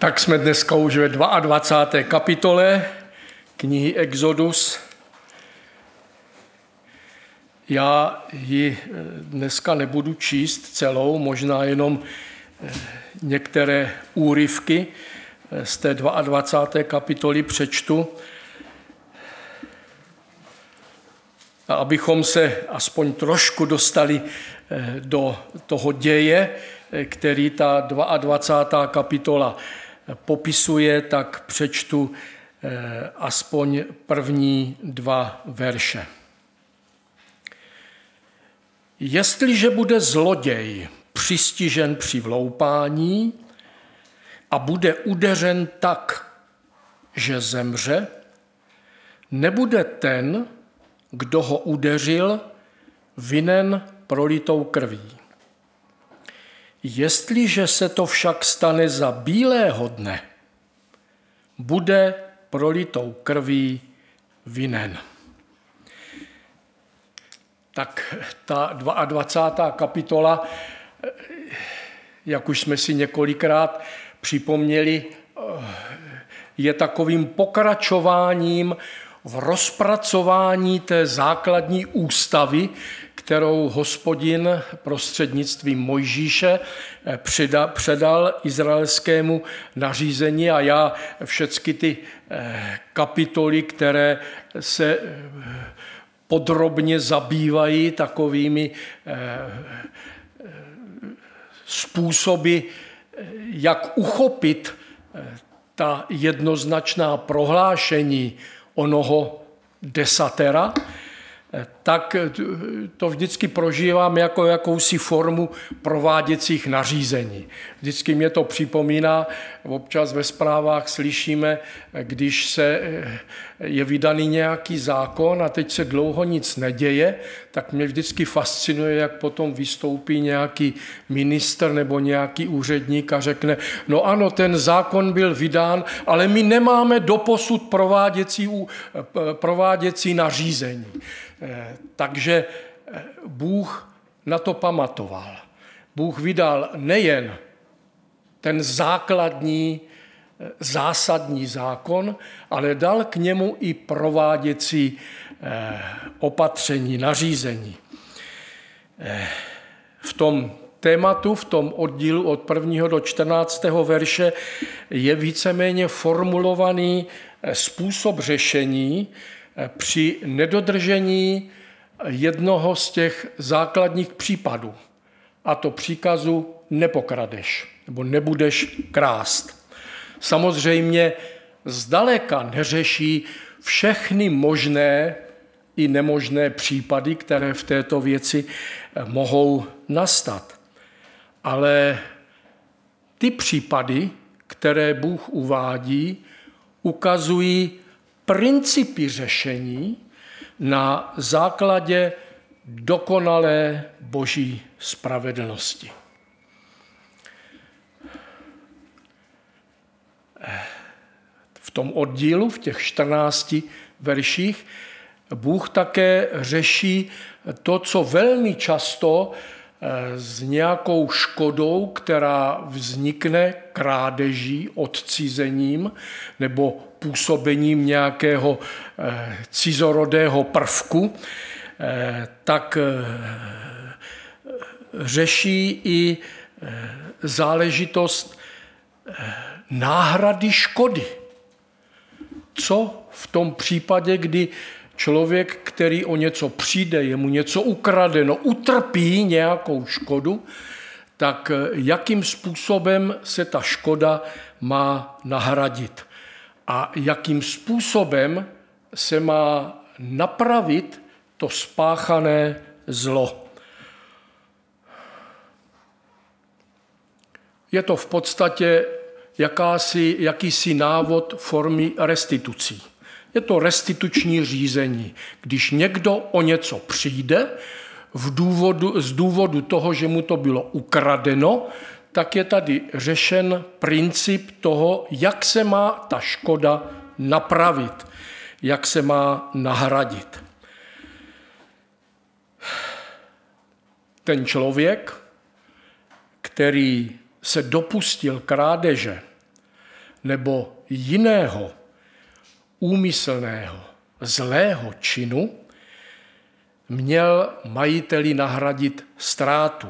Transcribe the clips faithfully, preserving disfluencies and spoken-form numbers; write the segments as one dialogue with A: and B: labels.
A: Tak jsme dneska už ve dvacáté druhé kapitole knihy Exodus. Já ji dneska nebudu číst celou, možná jenom některé úryvky z té dvacáté druhé kapitoly přečtu. A abychom se aspoň trošku dostali do toho děje, který ta dvacátá druhá kapitola popisuje, tak přečtu aspoň první dva verše. Jestliže bude zloděj přistižen při vloupání a bude udeřen tak, že zemře, nebude ten, kdo ho udeřil, vinen prolitou krví. Jestliže se to však stane za bílého dne, bude prolitou krví vinen. Tak ta dvacátá druhá kapitola, jak už jsme si několikrát připomněli, je takovým pokračováním v rozpracování té základní ústavy, kterou Hospodin prostřednictvím Mojžíše předal izraelskému nařízení, a já všechny ty kapitoly, které se podrobně zabývají takovými způsoby, jak uchopit ta jednoznačná prohlášení onoho desatera, tak to vždycky prožívám jako jakousi formu prováděcích nařízení. Vždycky mě to připomíná, občas ve zprávách slyšíme, když se je vydaný nějaký zákon a teď se dlouho nic neděje, tak mě vždycky fascinuje, jak potom vystoupí nějaký ministr nebo nějaký úředník a řekne, no ano, ten zákon byl vydán, ale my nemáme doposud prováděcí, prováděcí nařízení. Takže Bůh na to pamatoval. Bůh vydal nejen ten základní, zásadní zákon, ale dal k němu i prováděcí opatření, nařízení. V tom tématu, v tom oddílu od prvního do čtrnáctého verše je víceméně formulovaný způsob řešení při nedodržení jednoho z těch základních případů, a to příkazu nepokradeš, nebo nebudeš krást. Samozřejmě zdaleka neřeší všechny možné i nemožné případy, které v této věci mohou nastat. Ale ty případy, které Bůh uvádí, ukazují principy řešení na základě dokonalé boží spravedlnosti. V tom oddílu, v těch čtrnácti verších, Bůh také řeší to, co velmi často s nějakou škodou, která vznikne krádeží, odcizením nebo působením nějakého cizorodého prvku, tak řeší i záležitost náhrady škody. Co v tom případě, kdy člověk, který o něco přijde, je mu něco ukradeno, utrpí nějakou škodu, tak jakým způsobem se ta škoda má nahradit a jakým způsobem se má napravit to spáchané zlo. Je to v podstatě jakási, jakýsi návod formy restitucí. Je to restituční řízení. Když někdo o něco přijde v důvodu, z důvodu toho, že mu to bylo ukradeno, tak je tady řešen princip toho, jak se má ta škoda napravit, jak se má nahradit. Ten člověk, který se dopustil krádeže, nebo jiného úmyslného zlého činu měl majiteli nahradit ztrátu.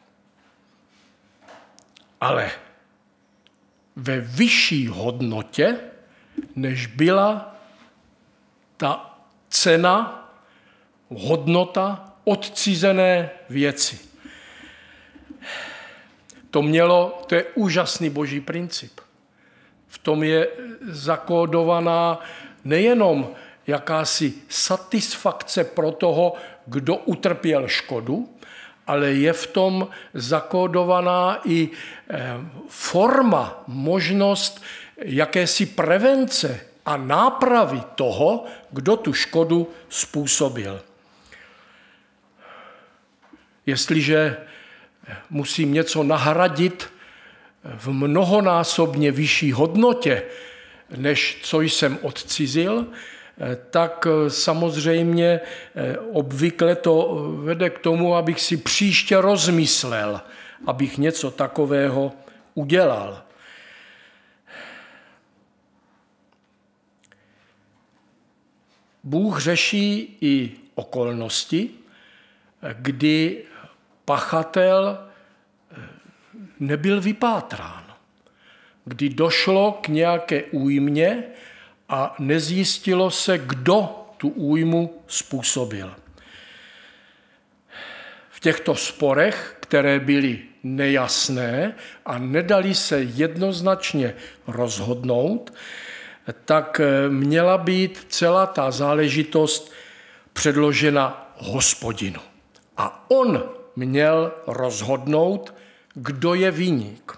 A: Ale ve vyšší hodnotě, než byla ta cena, hodnota odcizené věci. To mělo, to je úžasný boží princip. V tom je zakódovaná nejenom jakási satisfakce pro toho, kdo utrpěl škodu, ale je v tom zakódovaná i forma, možnost jakési prevence a nápravy toho, kdo tu škodu způsobil. Jestliže musím něco nahradit v mnohonásobně vyšší hodnotě, než co jsem odcizil, tak samozřejmě obvykle to vede k tomu, abych si příště rozmyslel, abych něco takového udělal. Bůh řeší i okolnosti, kdy pachatel nebyl vypátrán, kdy došlo k nějaké újmě a nezjistilo se, kdo tu újmu způsobil. V těchto sporech, které byly nejasné a nedali se jednoznačně rozhodnout, tak měla být celá ta záležitost předložena Hospodinu. A on měl rozhodnout, kdo je viník.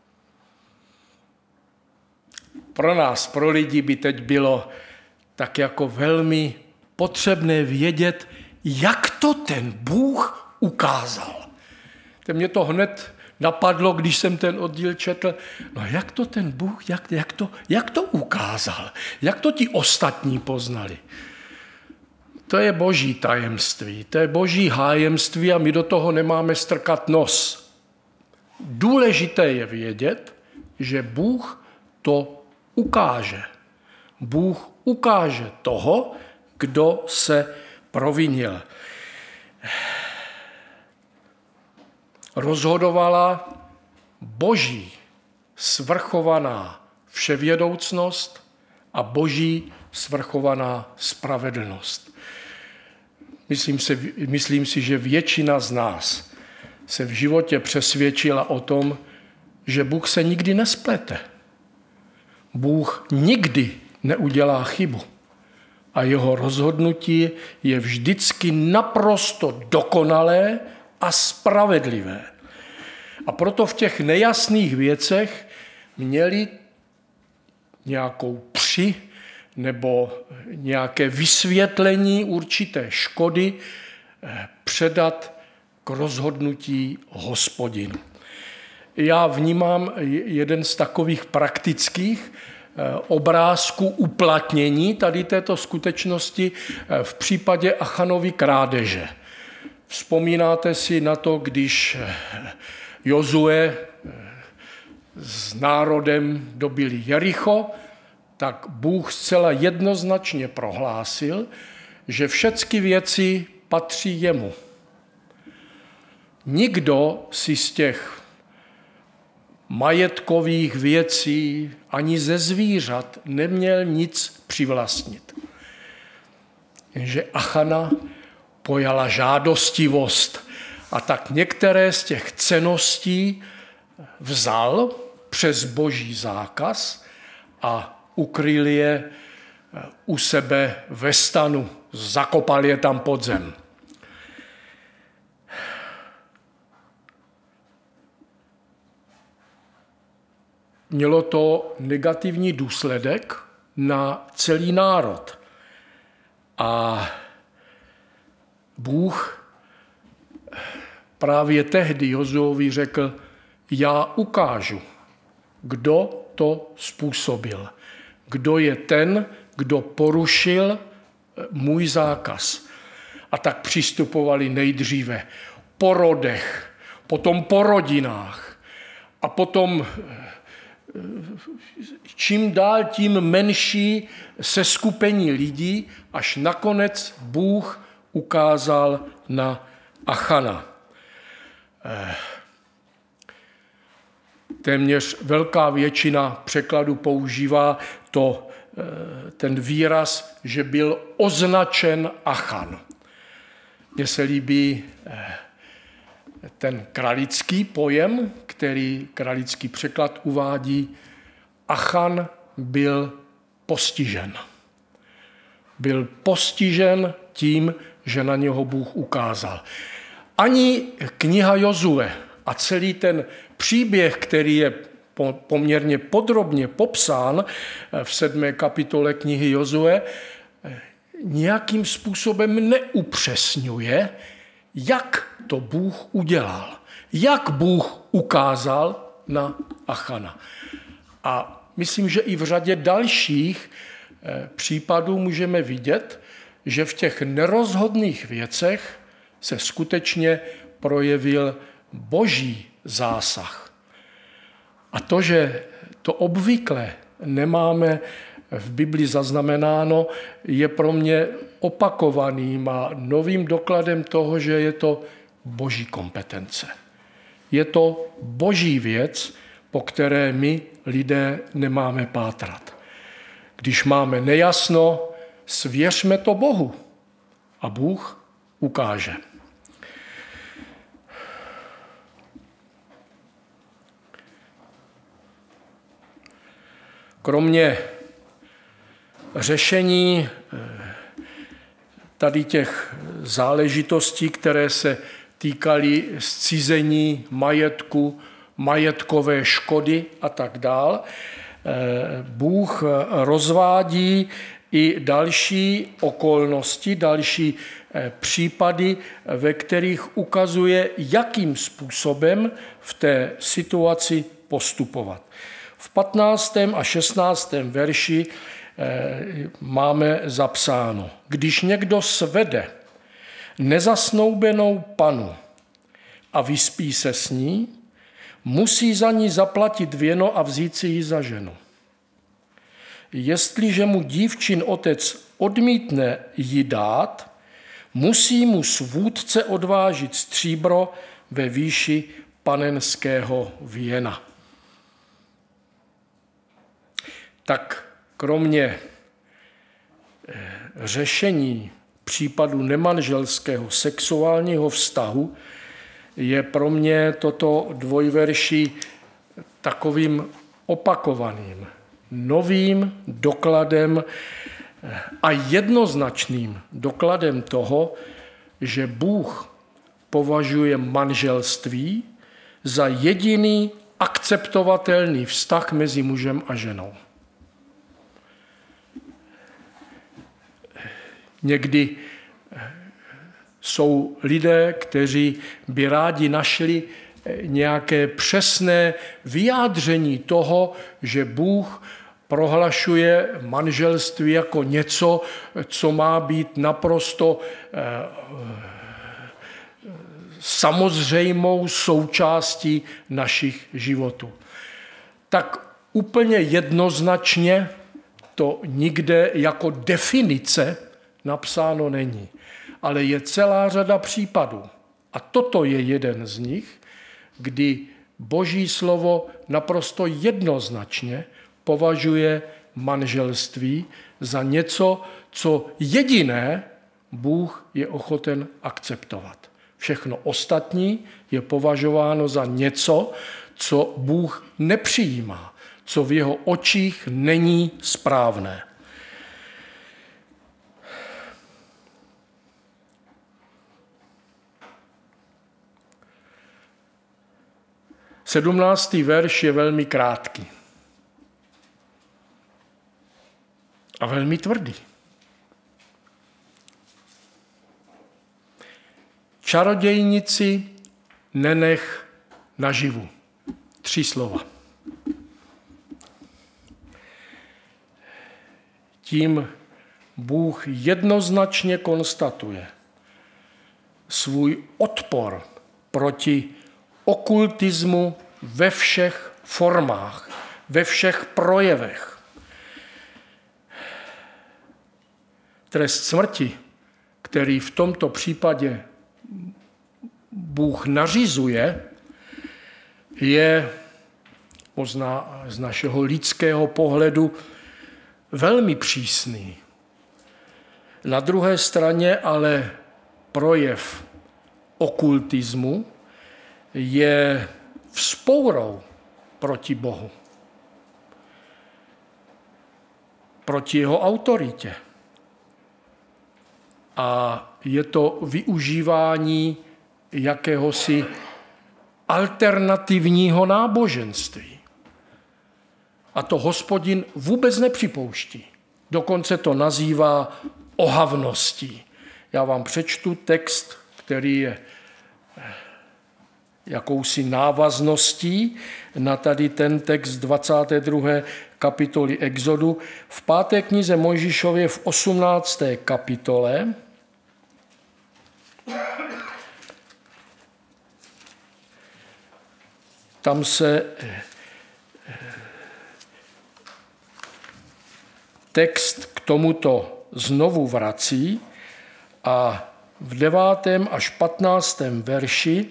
A: Pro nás, pro lidi by teď bylo tak jako velmi potřebné vědět, jak to ten Bůh ukázal. To mě to hned napadlo, když jsem ten oddíl četl. No jak to ten Bůh, jak, jak, to, jak to ukázal? Jak to ti ostatní poznali? To je boží tajemství, to je boží hájemství a my do toho nemáme strkat nos. Důležité je vědět, že Bůh to ukáže. Bůh ukáže toho, kdo se provinil. Rozhodovala boží svrchovaná vševědoucnost a boží svrchovaná spravedlnost. Myslím si, myslím si, že většina z nás se v životě přesvědčila o tom, že Bůh se nikdy nesplete. Bůh nikdy neudělá chybu a jeho rozhodnutí je vždycky naprosto dokonalé a spravedlivé. A proto v těch nejasných věcech měli nějakou při nebo nějaké vysvětlení určité škody předat k rozhodnutí Hospodinu. Já vnímám jeden z takových praktických obrázků uplatnění tady této skutečnosti v případě Achanovy krádeže. Vzpomínáte si na to, když Jozue s národem dobili Jericho, tak Bůh zcela jednoznačně prohlásil, že všechny věci patří jemu. Nikdo si z těch majetkových věcí ani ze zvířat neměl nic přivlastnit. Jenže Achana pojala žádostivost a tak některé z těch cenností vzal přes boží zákaz a ukryl je u sebe ve stanu, zakopal je tam pod zem. Mělo to negativní důsledek na celý národ. A Bůh právě tehdy Jozuovi řekl, já ukážu, kdo to způsobil. Kdo je ten, kdo porušil můj zákaz. A tak přistupovali nejdříve po rodech, potom po rodinách a potom čím dál tím menší seskupení lidí, až nakonec Bůh ukázal na Achana. Téměř velká většina překladů používá to, ten výraz, že byl označen Achan. Mně se líbí ten kralický pojem, který kralický překlad uvádí. Achan byl postižen. Byl postižen tím, že na něho Bůh ukázal. Ani kniha Jozue a celý ten příběh, který je poměrně podrobně popsán v sedmé kapitole knihy Jozue, nějakým způsobem neupřesňuje, jak to Bůh udělal. Jak Bůh ukázal na Achana. A myslím, že i v řadě dalších případů můžeme vidět, že v těch nerozhodných věcech se skutečně projevil Boží zásah. A to, že to obvykle nemáme v Bibli zaznamenáno, je pro mě opakovaným a novým dokladem toho, že je to Boží kompetence. Je to Boží věc, po které my lidé nemáme pátrat. Když máme nejasno, svěřme to Bohu a Bůh ukáže. Kromě řešení tady těch záležitostí, které se týkaly zcizení majetku, majetkové škody a tak dál, Bůh rozvádí i další okolnosti, další případy, ve kterých ukazuje, jakým způsobem v té situaci postupovat. V patnáctém a šestnáctém verši máme zapsáno: když někdo svede nezasnoubenou panu a vyspí se s ní, musí za ní zaplatit věno a vzít si ji za ženu. Jestliže mu dívčin otec odmítne ji dát, musí mu svůdce odvážit stříbro ve výši panenského věna. Tak kromě řešení případu nemanželského sexuálního vztahu je pro mě toto dvojverší takovým opakovaným, novým dokladem a jednoznačným dokladem toho, že Bůh považuje manželství za jediný akceptovatelný vztah mezi mužem a ženou. Někdy jsou lidé, kteří by rádi našli nějaké přesné vyjádření toho, že Bůh prohlašuje manželství jako něco, co má být naprosto samozřejmou součástí našich životů. Tak úplně jednoznačně to nikde jako definice napsáno není. Ale je celá řada případů. A toto je jeden z nich, kdy Boží slovo naprosto jednoznačně považuje manželství za něco, co jediné Bůh je ochoten akceptovat. Všechno ostatní je považováno za něco, co Bůh nepřijímá, co v jeho očích není správné. Sedmnáctý verš je velmi krátký a velmi tvrdý. Čarodějnici nenech naživu. Tři slova. Tím Bůh jednoznačně konstatuje svůj odpor proti okultismu ve všech formách, ve všech projevech. Trest smrti, který v tomto případě Bůh nařizuje, je možná z našeho lidského pohledu velmi přísný. Na druhé straně ale projev okultismu je vzpourou proti Bohu, proti jeho autoritě. A je to využívání jakéhosi alternativního náboženství. A to Hospodin vůbec nepřipouští. Dokonce to nazývá ohavností. Já vám přečtu text, který je jakousi návazností na tady ten text dvacáté druhé kapitoly Exodu. V páté knize Mojžíšově v osmnácté kapitole tam se text k tomuto znovu vrací a v devátém až patnáctém verši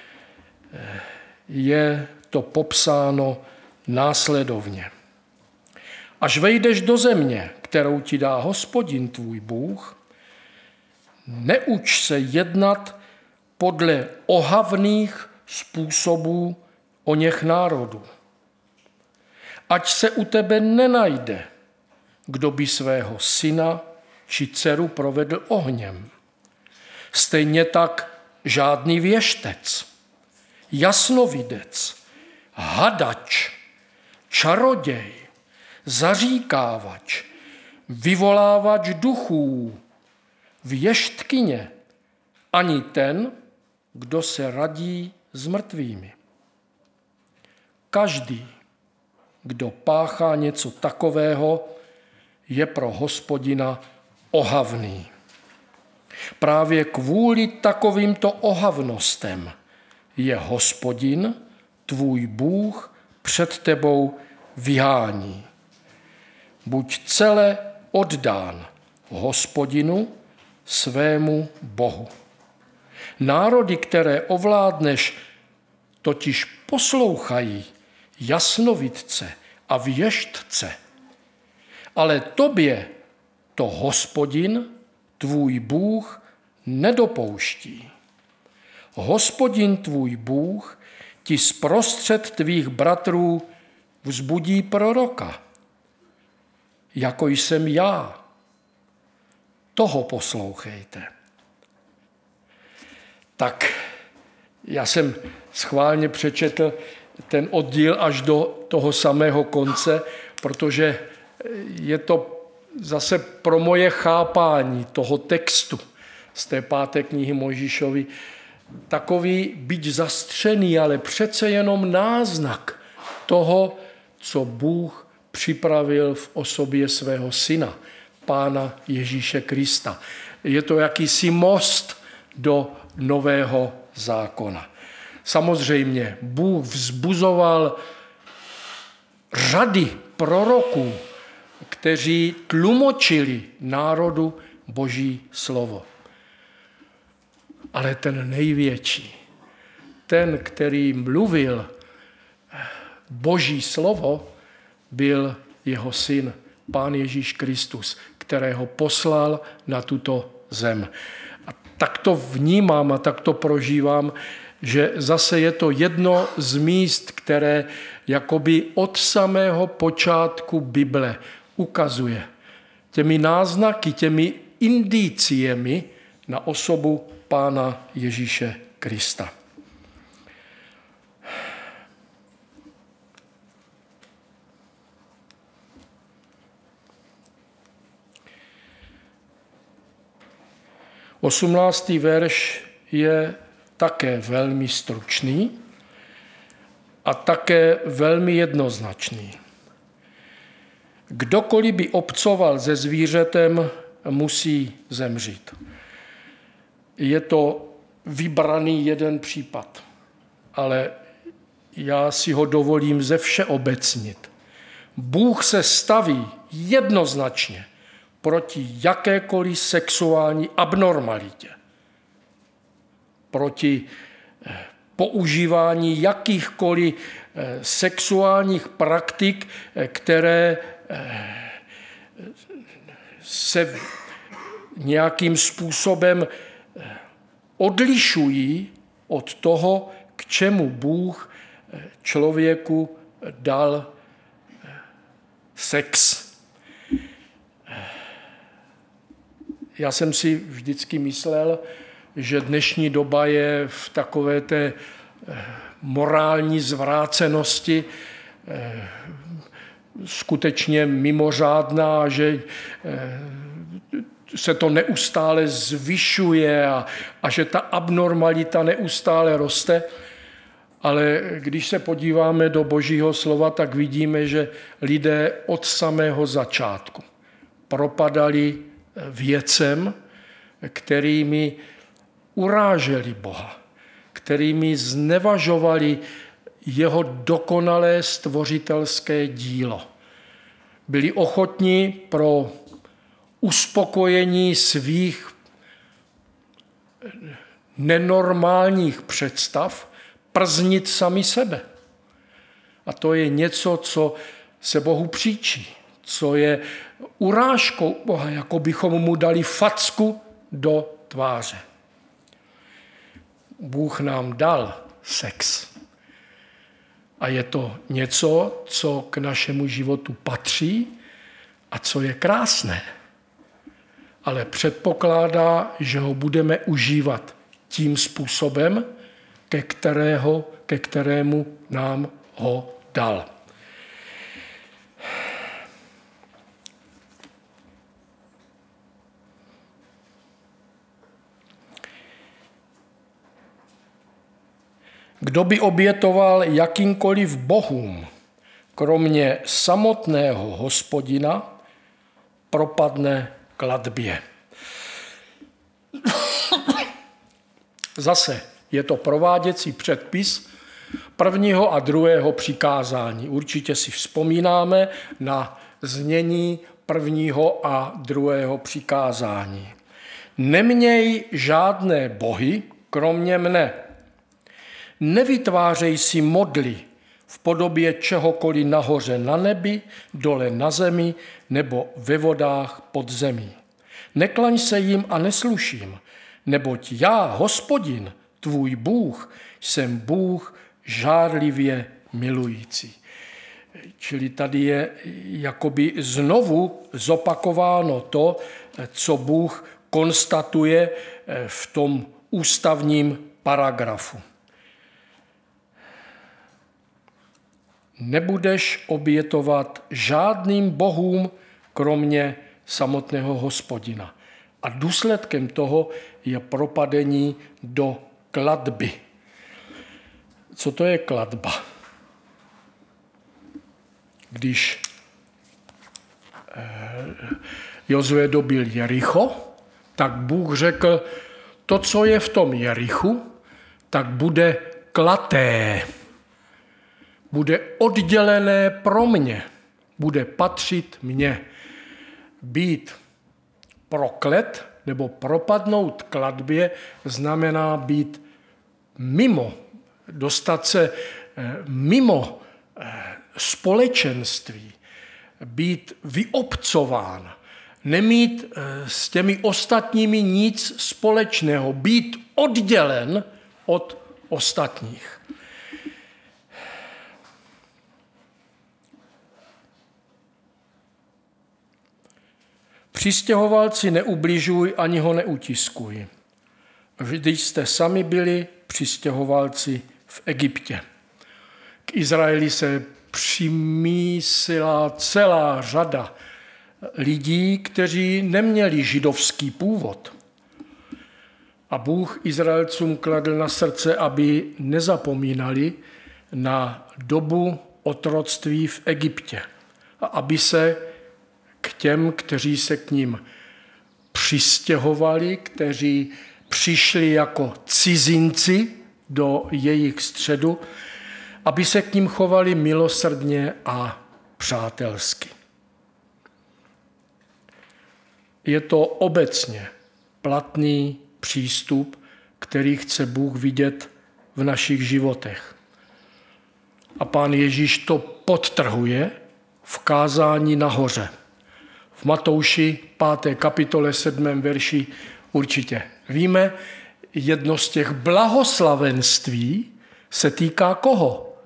A: je to popsáno následovně. Až vejdeš do země, kterou ti dá Hospodin tvůj Bůh, neuč se jednat podle ohavných způsobů oněch národů. Ať se u tebe nenajde, kdo by svého syna či dceru provedl ohněm. Stejně tak žádný věštec, jasnovidec, hadač, čaroděj, zaříkávač, vyvolávač duchů, věštkyně, ani ten, kdo se radí s mrtvými. Každý, kdo páchá něco takového, je pro Hospodina ohavný. Právě kvůli takovýmto ohavnostem je Hospodin, tvůj Bůh, před tebou vyhání. Buď celé oddán Hospodinu, svému Bohu. Národy, které ovládneš, totiž poslouchají jasnovidce a věštce, ale tobě to Hospodin, tvůj Bůh, nedopouští. Hospodin tvůj Bůh ti zprostřed tvých bratrů vzbudí proroka, jako jsem já. Toho poslouchejte. Tak já jsem schválně přečetl ten oddíl až do toho samého konce, protože je to zase pro moje chápání toho textu z té páté knihy Mojžíšovi takový byť zastřený, ale přece jenom náznak toho, co Bůh připravil v osobě svého syna, Pána Ježíše Krista. Je to jakýsi most do nového zákona. Samozřejmě Bůh vzbuzoval řady proroků, kteří tlumočili národu Boží slovo. Ale ten největší, ten, který mluvil Boží slovo, byl jeho syn, Pán Ježíš Kristus, kterého poslal na tuto zem. A tak to vnímám a tak to prožívám, že zase je to jedno z míst, které jakoby od samého počátku Bible ukazuje těmi náznaky, těmi indiciemi na osobu Pána Ježíše Krista. Osmnáctý verš je také velmi stručný a také velmi jednoznačný. Kdokoliv by obcoval se zvířetem, musí zemřít. Je to vybraný jeden případ, ale já si ho dovolím ze všeobecnit. Bůh se staví jednoznačně proti jakékoliv sexuální abnormalitě, proti používání jakýchkoliv sexuálních praktik, které se nějakým způsobem odlišují od toho, k čemu Bůh člověku dal sex. Já jsem si vždycky myslel, že dnešní doba je v takové té morální zvrácenosti skutečně mimořádná, že se to neustále zvyšuje a, a že ta abnormalita neustále roste. Ale když se podíváme do Božího slova, tak vidíme, že lidé od samého začátku propadali věcem, kterými uráželi Boha, kterými znevažovali jeho dokonalé stvořitelské dílo. Byli ochotní pro uspokojení svých nenormálních představ prznit sami sebe. A to je něco, co se Bohu příčí, co je urážkou Boha, jako bychom mu dali facku do tváře. Bůh nám dal sex. A je to něco, co k našemu životu patří a co je krásné. Ale předpokládá, že ho budeme užívat tím způsobem, ke, kterého, ke kterému nám ho dal. Kdo by obětoval jakýmkoliv bohům, kromě samotného Hospodina, propadne klatbě. Zase je to prováděcí předpis prvního a druhého přikázání. Určitě si vzpomínáme na znění prvního a druhého přikázání. Neměj žádné bohy, kromě mne. Nevytvářej si modly v podobě čehokoliv nahoře na nebi, dole na zemi nebo ve vodách pod zemí. Neklaň se jim a nesluším, neboť já, Hospodin, tvůj Bůh, jsem Bůh žárlivě milující. Čili tady je jakoby znovu zopakováno to, co Bůh konstatuje v tom ústavním paragrafu. Nebudeš obětovat žádným bohům, kromě samotného Hospodina. A důsledkem toho je propadení do klatby. Co to je klatba? Když Jozue dobil Jericho, tak Bůh řekl, to, co je v tom Jerichu, tak bude klaté. Bude oddělené pro mě, bude patřit mně. Být proklet nebo propadnout klatbě znamená být mimo, dostat se mimo společenství, být vyobcován, nemít s těmi ostatními nic společného, být oddělen od ostatních. Přistěhovalci neubližuj ani ho neutiskuj. Vždyť jste sami byli přistěhovalci v Egyptě. K Izraeli se přimísila celá řada lidí, kteří neměli židovský původ. A Bůh Izraelcům kladl na srdce, aby nezapomínali na dobu otroctví v Egyptě a aby se k těm, kteří se k ním přistěhovali, kteří přišli jako cizinci do jejich středu, aby se k ním chovali milosrdně a přátelsky. Je to obecně platný přístup, který chce Bůh vidět v našich životech. A Pán Ježíš to podtrhuje v kázání nahoře. V Matouši páté kapitole sedmém verši určitě víme, jedno z těch blahoslavenství se týká koho?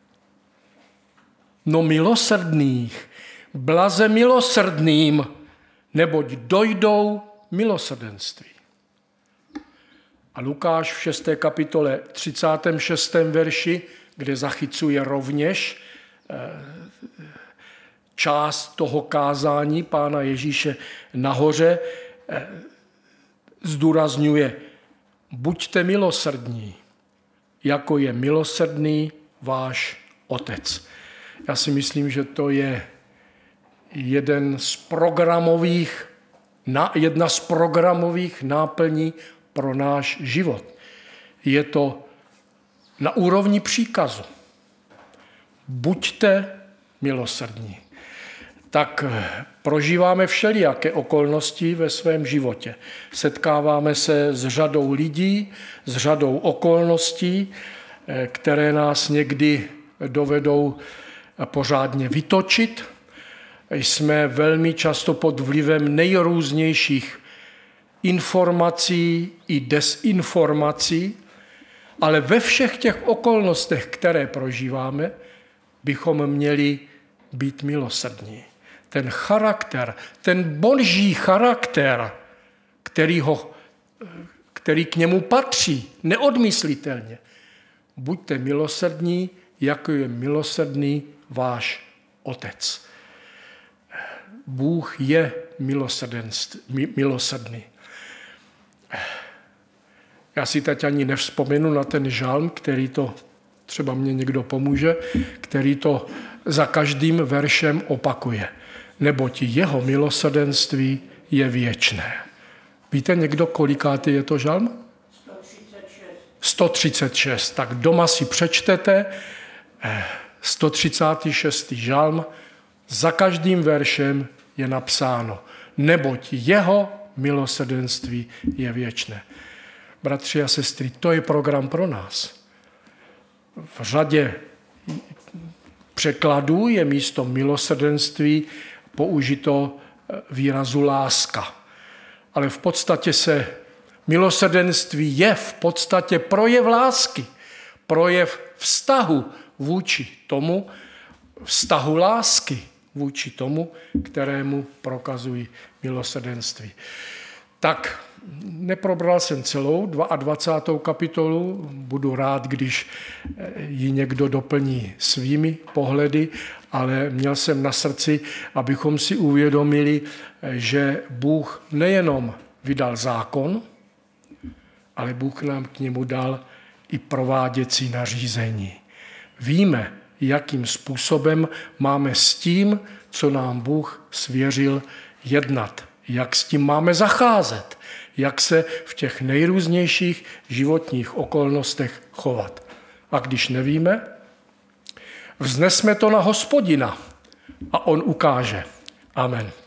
A: No milosrdných. Blaze milosrdným, neboť dojdou milosrdenství. A Lukáš v šesté kapitole třicátém šestém verši, kde zachycuje rovněž část toho kázání Pána Ježíše nahoře, zdůrazňuje: buďte milosrdní, jako je milosrdný váš Otec. Já si myslím, že to je jeden z programových, jedna z programových náplní pro náš život. Je to na úrovni příkazu. Buďte milosrdní. Tak prožíváme všelijaké okolnosti ve svém životě. Setkáváme se s řadou lidí, s řadou okolností, které nás někdy dovedou pořádně vytočit. Jsme velmi často pod vlivem nejrůznějších informací i desinformací, ale ve všech těch okolnostech, které prožíváme, bychom měli být milosrdní. Ten charakter, ten boží charakter, který, ho, který k němu patří, neodmyslitelně. Buďte milosrdní, jako je milosrdný váš Otec. Bůh je milosrdný. Já si teď ani nevzpomenu na ten žalm, který to, třeba mě někdo pomůže, který to za každým veršem opakuje. Neboť jeho milosrdenství je věčné. Víte někdo, kolikátý je to žalm?
B: sto třicet šest.
A: sto třicet šest. Tak doma si přečtete sto třicátý šestý žalm. Za každým veršem je napsáno: neboť jeho milosrdenství je věčné. Bratři a sestry, to je program pro nás. V řadě překladů je místo milosrdenství použito výrazu láska. Ale v podstatě se milosrdenství je v podstatě projev lásky, projev vztahu vůči tomu, vztahu lásky vůči tomu, kterému prokazují milosrdenství. Tak neprobral jsem celou dvacátou druhou kapitolu, budu rád, když ji někdo doplní svými pohledy, ale měl jsem na srdci, abychom si uvědomili, že Bůh nejenom vydal zákon, ale Bůh nám k němu dal i prováděcí nařízení. Víme, jakým způsobem máme s tím, co nám Bůh svěřil, jednat, jak s tím máme zacházet, jak se v těch nejrůznějších životních okolnostech chovat. A když nevíme, vznesme to na Hospodina a on ukáže. Amen.